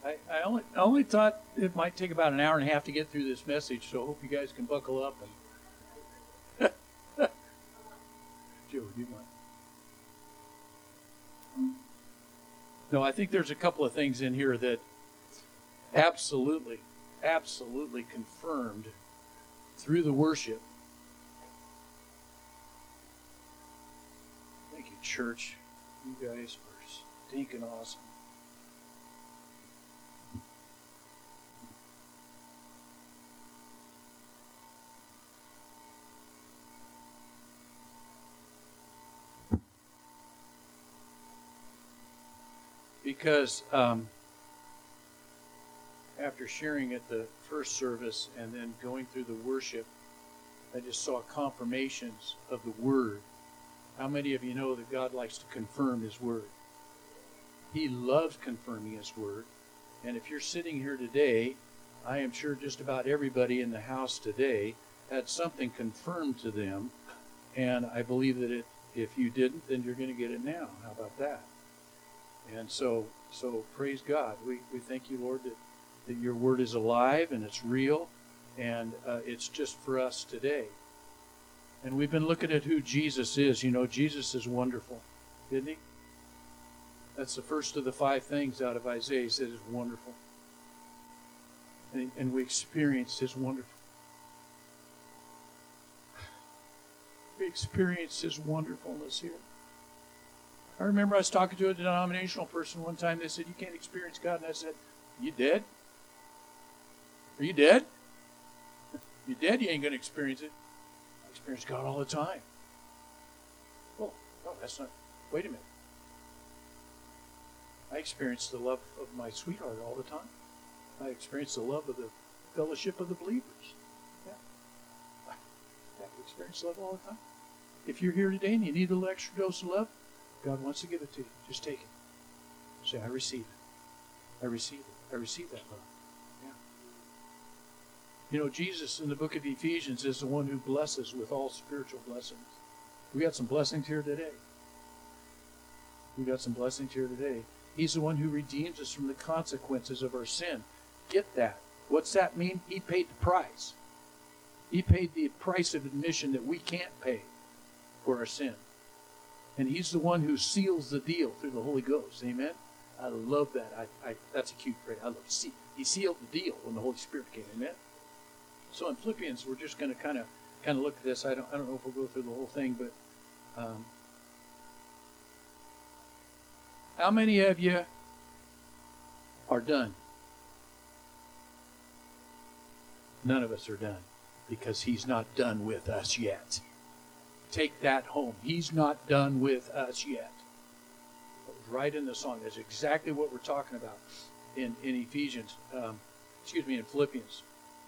I only thought it might take about an hour and a half to get through this message, so I hope you guys can buckle up. And Joe, do you mind? No, I think there's a couple of things in here that absolutely confirmed through the worship. Thank you, church. You guys are stinking awesome. Because after sharing at the first service and then going through the worship, I just saw confirmations of the Word. How many of you know that God likes to confirm His Word? He loves confirming His Word. And if you're sitting here today, I am sure just about everybody in the house today had something confirmed to them. And I believe that if you didn't, then you're going to get it now. How about that? And so praise God. We thank you, Lord, that your Word is alive and it's real, and it's just for us today. And we've been looking at who Jesus is. You know, Jesus is wonderful, isn't He? That's the first of the 5 things out of Isaiah. He said is wonderful. And we experienced His wonderful. We experienced His wonderfulness here. I remember I was talking to a denominational person one time. They said, "You can't experience God." And I said, "You dead? Are you dead? You dead? You ain't going to experience it." I experience God all the time. Well, no, that's not. Wait a minute. I experience the love of my sweetheart all the time. I experience the love of the fellowship of the believers. Yeah. I experience love all the time. If you're here today and you need a little extra dose of love, God wants to give it to you. Just take it. Say, "I receive it. I receive it. I receive that love." Yeah. You know, Jesus in the book of Ephesians is the one who blesses with all spiritual blessings. We got some blessings here today. He's the one who redeems us from the consequences of our sin. Get that. What's that mean? He paid the price. He paid the price of admission that we can't pay for our sin. And He's the one who seals the deal through the Holy Ghost. Amen? I love that. That's a cute phrase. I love it. He sealed the deal when the Holy Spirit came. Amen? So in Philippians, we're just going to kind of look at this. I don't know if we'll go through the whole thing, but how many of you are done? None of us are done, because He's not done with us yet. Take that home. He's not done with us yet. That was right in the song. That's exactly what we're talking about in Ephesians. In Philippians.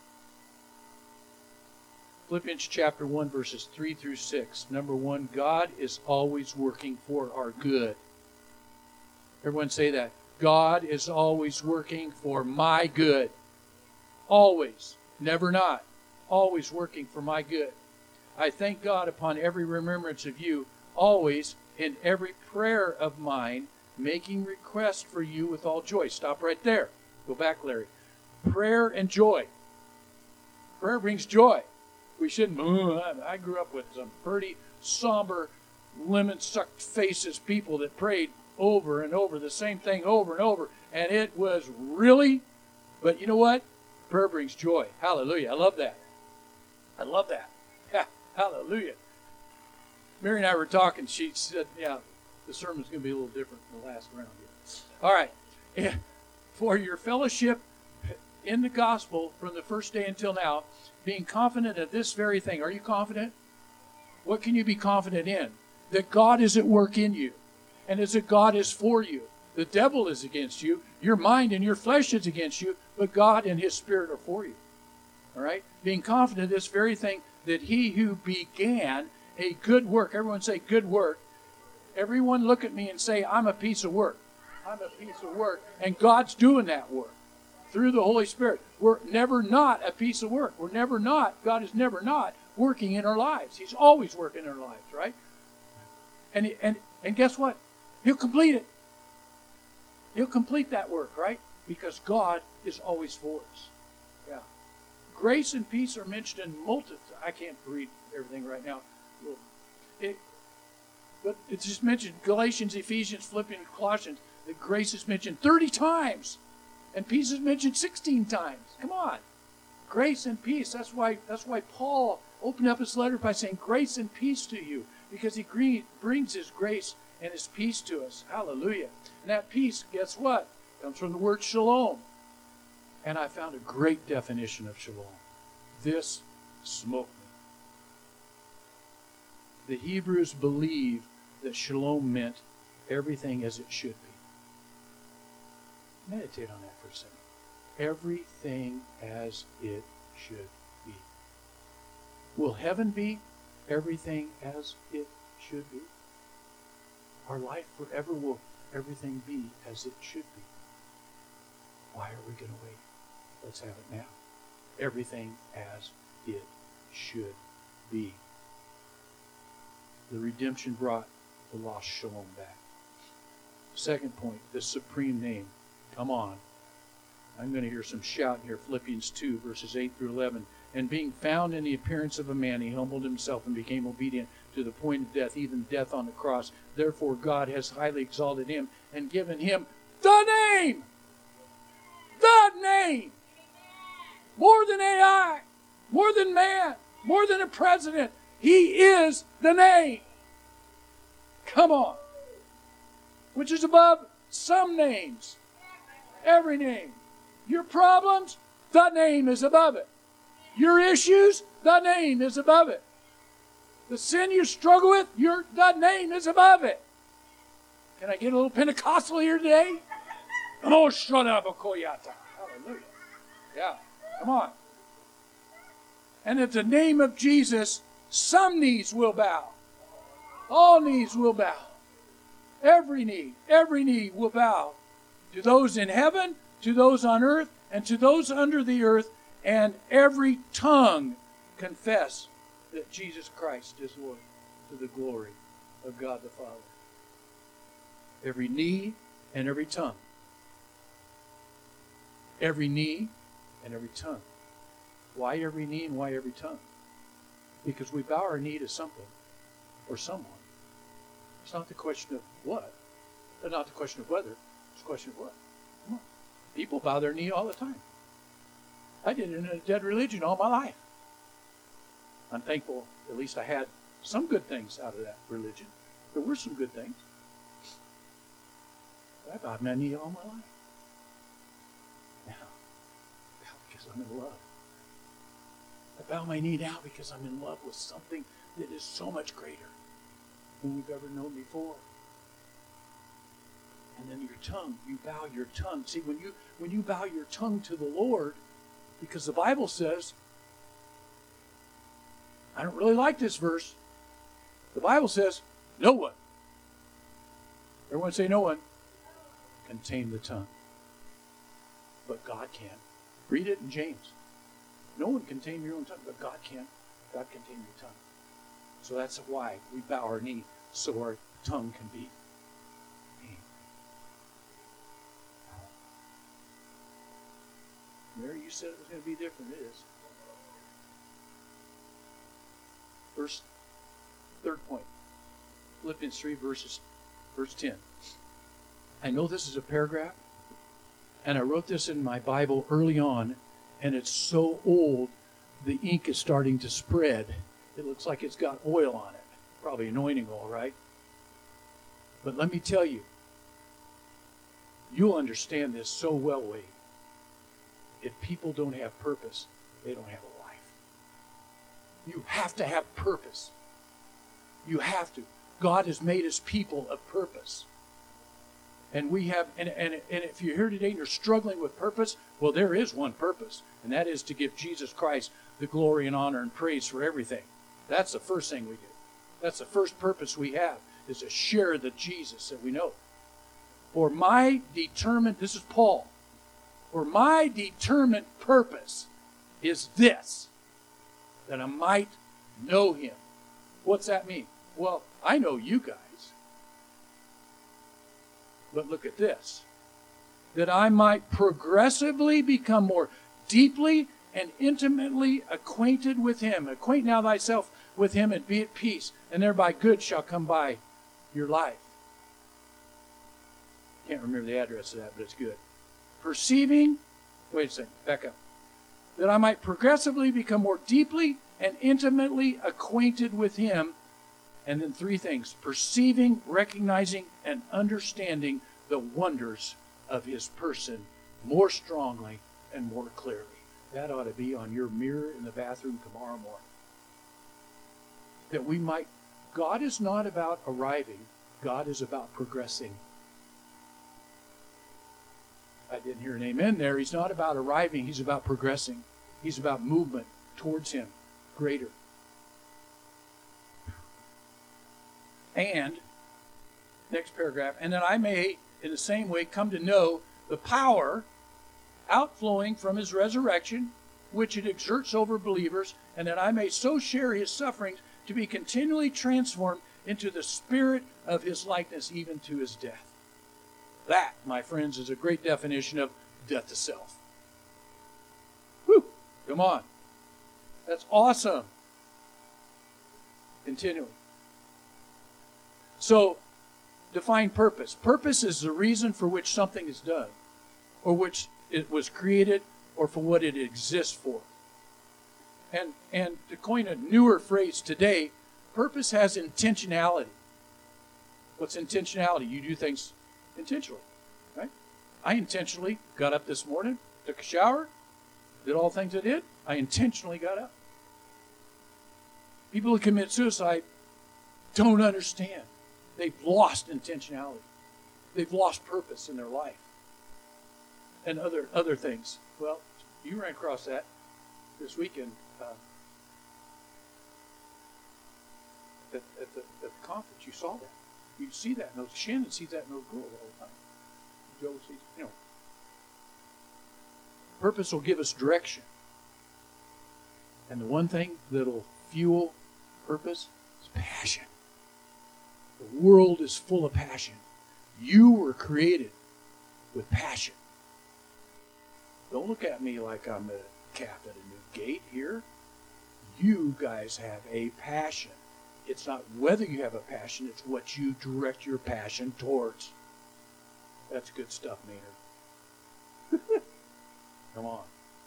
Philippians chapter 1, verses 3 through 6. Number 1, God is always working for our good. Everyone say that. God is always working for my good. Always. Never not. Always working for my good. I thank God upon every remembrance of you, always in every prayer of mine, making request for you with all joy. Stop right there. Go back, Larry. Prayer and joy. Prayer brings joy. We shouldn't. I grew up with some pretty somber, lemon-sucked faces people that prayed over and over the same thing over and over, and it was really. But you know what? Prayer brings joy. Hallelujah. I love that. I love that. Yeah. Hallelujah. Mary and I were talking. She said, "Yeah, the sermon's going to be a little different than the last round here." All right. For your fellowship in the gospel from the first day until now, being confident of this very thing. Are you confident? What can you be confident in? That God is at work in you, and is that God is for you. The devil is against you. Your mind and your flesh is against you, but God and His Spirit are for you. All right? Being confident of this very thing, that He who began a good work. Everyone say good work. Everyone look at me and say, "I'm a piece of work." I'm a piece of work. And God's doing that work through the Holy Spirit. We're never not a piece of work. We're never not. God is never not working in our lives. He's always working in our lives, right? And guess what? He'll complete it. He'll complete that work, right? because God is always for us. Yeah. Grace and peace are mentioned in multitude. I can't read everything right now. But it's just mentioned Galatians, Ephesians, Philippians, Colossians. That grace is mentioned 30 times. And peace is mentioned 16 times. Come on. Grace and peace. That's why Paul opened up his letter by saying grace and peace to you. Because he brings his grace and his peace to us. Hallelujah. And that peace, guess what? Comes from the word shalom. And I found a great definition of shalom. This smote me. The Hebrews believe that shalom meant everything as it should be. Meditate on that for a second. Everything as it should be. Will heaven be everything as it should be? Our life forever will everything be as it should be. Why are we going to wait? Let's have it now. Everything as it should be. The redemption brought the lost shalom back. Second point, the supreme name. Come on. I'm going to hear some shouting here. Philippians 2, verses 8 through 11. And being found in the appearance of a man, he humbled himself and became obedient to the point of death, even death on the cross. Therefore God has highly exalted him and given him the name. The name. More than AI. More than man. More than a president. He is the name. Come on. Which is above some names. Every name. Your problems, the name is above it. Your issues, the name is above it. The sin you struggle with, the name is above it. Can I get a little Pentecostal here today? Oh, shut up, Okoyata. Hallelujah. Yeah, come on. And at the name of Jesus, some knees will bow. All knees will bow. Every knee will bow. To those in heaven, to those on earth, and to those under the earth, and every tongue confess that Jesus Christ is Lord, to the glory of God the Father. Every knee and every tongue. Every knee and every tongue. Why every knee and why every tongue? Because we bow our knee to something or someone. It's not the question of what. It's not the question of whether. It's the question of what. Come on. People bow their knee all the time. I did it in a dead religion all my life. I'm thankful at least I had some good things out of that religion. There were some good things. But I bowed my knee all my life. Now, because I'm in love. I bow my knee now because I'm in love with something that is so much greater than we've ever known before. And then your tongue, you bow your tongue. See, when you bow your tongue to the Lord, because the Bible says, I don't really like this verse. The Bible says, no one. Everyone say no one can tame the tongue. But God can. Read it in James. No one can tame your own tongue, but God can. God can tame your tongue. So that's why we bow our knee, so our tongue can be tamed. Mary, you said it was going to be different. It is. Third point. Philippians 3, verse 10. I know this is a paragraph, and I wrote this in my Bible early on, and it's so old, the ink is starting to spread. It looks like it's got oil on it. Probably anointing oil, right? But let me tell you, you'll understand this so well, Wade. If people don't have purpose, they don't have a life. You have to have purpose. You have to. God has made us people of purpose. And we have, and if you're here today and you're struggling with purpose, well, there is one purpose, and that is to give Jesus Christ the glory and honor and praise for everything. That's the first thing we do. That's the first purpose we have, is to share the Jesus that we know. For my determined, this is Paul, for my determined purpose is this, that I might know him. What's that mean? Well, I know you guys. But look at this. that I might progressively become more deeply and intimately acquainted with him. Acquaint now thyself with him and be at peace, and thereby good shall come by your life. Can't remember the address of that, but it's good. Perceiving, wait a second, back up. That I might progressively become more deeply and intimately acquainted with him. And then three things: perceiving, recognizing, and understanding the wonders of his person more strongly and more clearly. That ought to be on your mirror in the bathroom tomorrow morning. That we might, God is not about arriving, God is about progressing. I didn't hear an amen there. He's not about arriving, he's about progressing. He's about movement towards him, greater. And, next paragraph, and that I may, in the same way, come to know the power outflowing from his resurrection, which it exerts over believers, and that I may so share his sufferings to be continually transformed into the spirit of his likeness, even to his death. That, my friends, is a great definition of death to self. Whew! Come on. That's awesome. Continuing. So, define purpose. Purpose is the reason for which something is done, or which it was created, or for what it exists for. And to coin a newer phrase today, purpose has intentionality. What's intentionality? You do things intentionally, right? I intentionally got up this morning, took a shower, did all the things I did. I intentionally got up. People who commit suicide don't understand. They've lost intentionality. They've lost purpose in their life. And other things. Well, you ran across that this weekend at the conference. You saw that. You see that. And Shannon sees that in those girls all the time. Joe sees, Purpose will give us direction. And the one thing that'll fuel purpose is passion. The world is full of passion. You were created with passion. Don't look at me like I'm a calf at a new gate here. You guys have a passion. It's not whether you have a passion, it's what you direct your passion towards. That's good stuff, Maynard. Come on.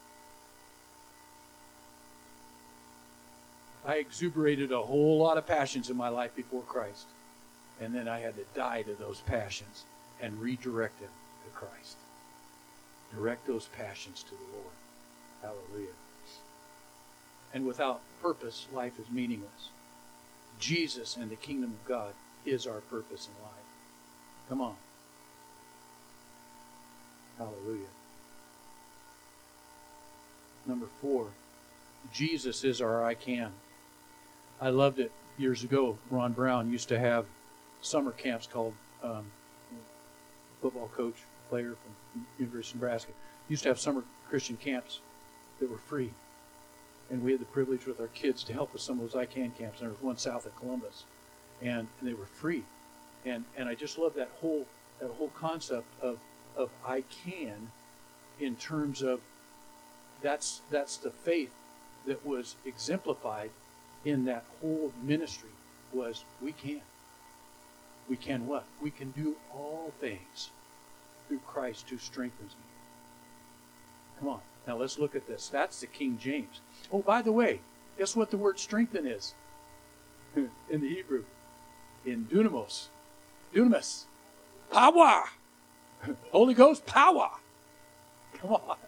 I exuberated a whole lot of passions in my life before Christ. And then I had to die to those passions and redirect them to Christ. Direct those passions to the Lord. Hallelujah. And without purpose, life is meaningless. Jesus and the kingdom of God is our purpose in life. Come on. Hallelujah. Number 4, Jesus is our I can. I loved it years ago. Ron Brown used to have summer camps called football coach, player from University of Nebraska. Used to have summer Christian camps that were free. And we had the privilege with our kids to help with some of those I Can camps. And there was one south of Columbus. And they were free. And I just love that whole concept of I can, in terms of that's the faith that was exemplified in that whole ministry, was we can. We can what? We can do all things through Christ who strengthens me. Come on. Now let's look at this. That's the King James. Oh, by the way, guess what the word strengthen is? In the Hebrew. In dunamos. Dunamis. Power. Holy Ghost power. Come on.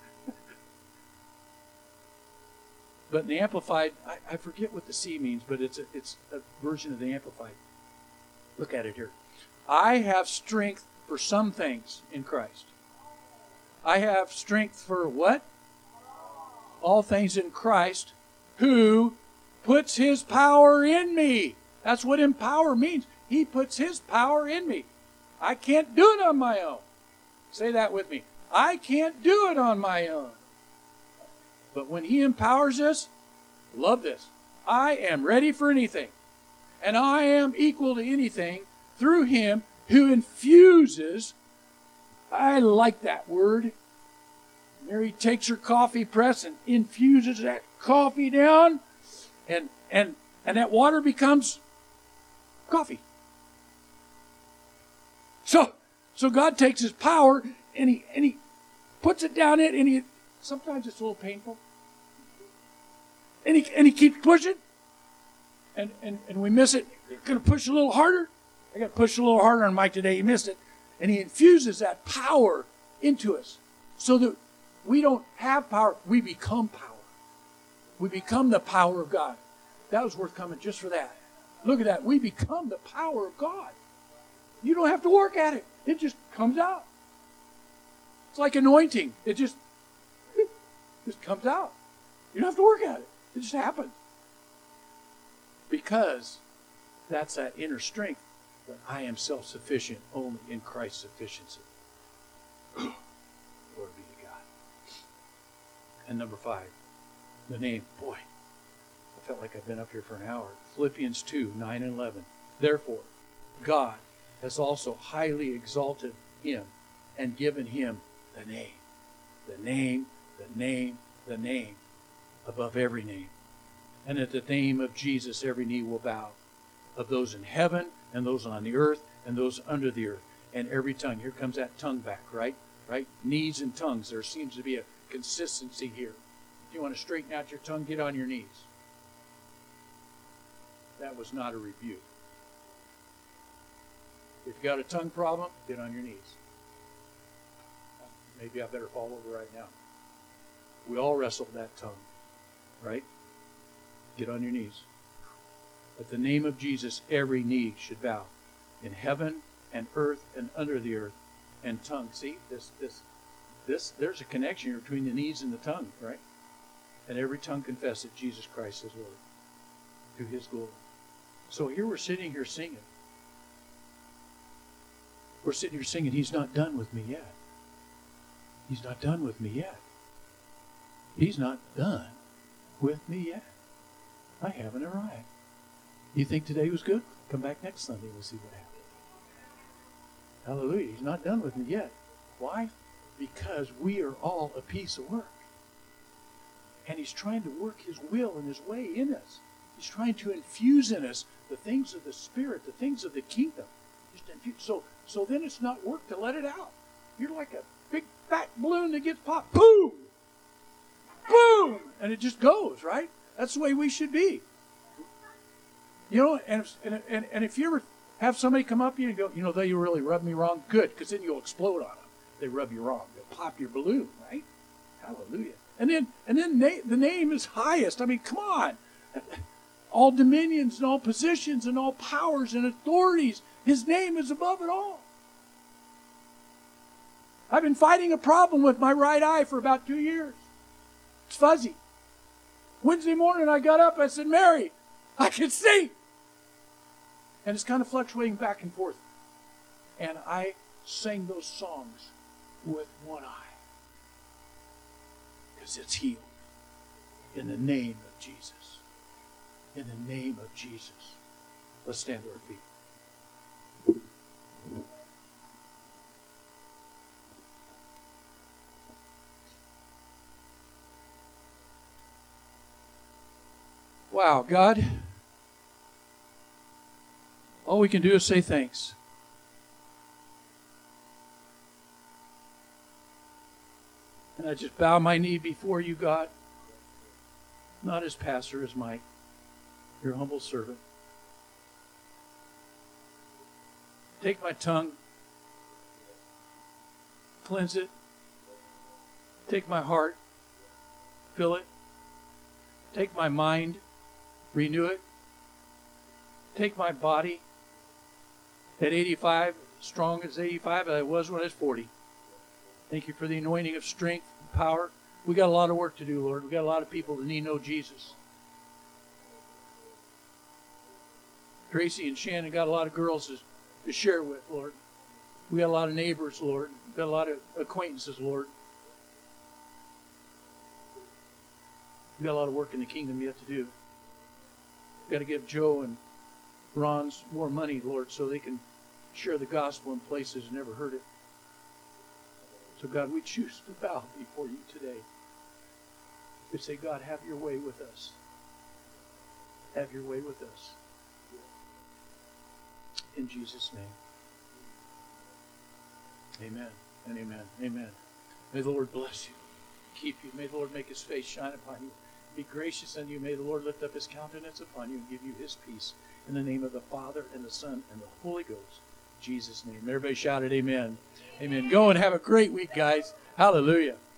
But in the Amplified, I forget what the C means, but it's a version of the Amplified. Look at it here. I have strength for some things in Christ. I have strength for what? All things in Christ, who puts his power in me. That's what empower means. He puts his power in me. I can't do it on my own. Say that with me. I can't do it on my own. But when he empowers us, love this, I am ready for anything. And I am equal to anything through him who infuses I like that word. Mary takes her coffee press and infuses that coffee down, and that water becomes coffee. So God takes His power and he puts it down it, and sometimes it's a little painful. And he keeps pushing, and we miss it. You're going to push a little harder. I got to push a little harder on Mike today. He missed it. And He infuses that power into us so that we don't have power. We become power. We become the power of God. That was worth coming just for that. Look at that. We become the power of God. You don't have to work at it. It just comes out. It's like anointing. It just comes out. You don't have to work at it. It just happens. Because that's that inner strength that I am self-sufficient only in Christ's sufficiency. Glory be to God. And number 5, the name. Boy, I felt like I've been up here for an hour. Philippians 2, 9 and 11. Therefore, God has also highly exalted Him and given Him the name. The name, the name, the name above every name. And at the name of Jesus, every knee will bow, of those in heaven and those on the earth and those under the earth, and every tongue. Here comes that tongue back, right? Knees and tongues. There seems to be a consistency here. If you want to straighten out your tongue, get on your knees. That was not a rebuke. If you got a tongue problem, get on your knees. Maybe I better fall over right now. We all wrestle with that tongue, right? Get on your knees. At the name of Jesus, every knee should bow, in heaven and earth and under the earth, and tongue. See, this. There's a connection between the knees and the tongue, right? And every tongue confess that Jesus Christ is Lord, to His glory. So here we're sitting here singing. We're sitting here singing, He's not done with me yet. He's not done with me yet. He's not done with me yet. I haven't arrived. You think today was good? Come back next Sunday. We'll see what happens. Hallelujah. He's not done with me yet. Why? Because we are all a piece of work. And He's trying to work His will and His way in us. He's trying to infuse in us the things of the Spirit, the things of the kingdom. So then it's not work to let it out. You're like a big fat balloon that gets popped. Boom! Boom! And it just goes, right? That's the way we should be. You know, and if you ever have somebody come up to you and go, they really rubbed me wrong, good, because then you'll explode on them. They rub you wrong. They'll pop your balloon, right? Hallelujah. And then the name is highest. I mean, come on. All dominions and all positions and all powers and authorities. His name is above it all. I've been fighting a problem with my right eye for about 2 years. It's fuzzy. Wednesday morning I got up, I said, Mary, I can see. And it's kind of fluctuating back and forth. And I sang those songs with one eye. Because it's healed. In the name of Jesus. In the name of Jesus. Let's stand to our feet. Wow, God, all we can do is say thanks. And I just bow my knee before you, God, not as pastor, as Mike, your humble servant. Take my tongue, cleanse it. Take my heart, fill it. Take my mind, renew it. Take my body at 85, strong as 85 as I was when I was 40. Thank you for the anointing of strength and power. We got a lot of work to do, Lord. We got a lot of people that need to know Jesus. Tracy and Shannon got a lot of girls to share with, Lord. We got a lot of neighbors, Lord. We got a lot of acquaintances, Lord. We got a lot of work in the kingdom yet to do. We got to give Joe and Ron's more money, Lord, so they can share the gospel in places never heard it. So God, we choose to bow before you today. We say, God, have your way with us. Have your way with us. In Jesus' name. Amen and amen. Amen. May the Lord bless you. Keep you. May the Lord make his face shine upon you. Be gracious unto you. May the Lord lift up his countenance upon you and give you his peace. In the name of the Father and the Son and the Holy Ghost. In Jesus' name. Everybody shouted amen. Amen. Go and have a great week, guys. Hallelujah.